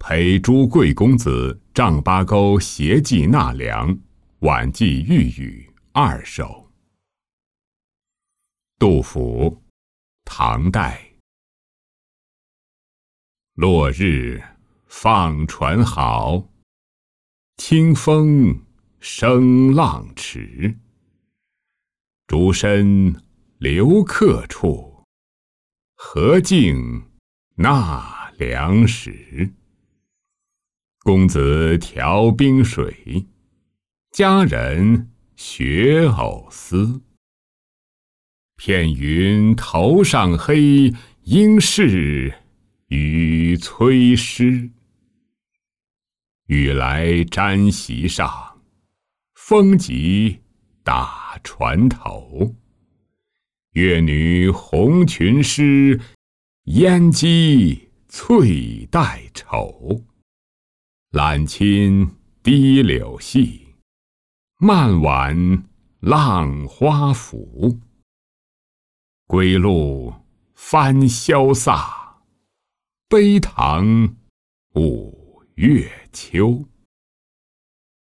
陪朱贵公子丈八沟携寄纳粮，晚寄御宇2首。杜甫，唐代。落日放船好，清风生浪迟。竹深留客处，荷径纳粮时。公子调冰水，佳人学藕丝。片云头上黑，应是雨催湿。雨来沾席上，风急打船头。越女红裙湿，烟鸡翠带绸。揽衾低柳细，漫挽浪花浮。归路翻潇飒，悲唐5月秋。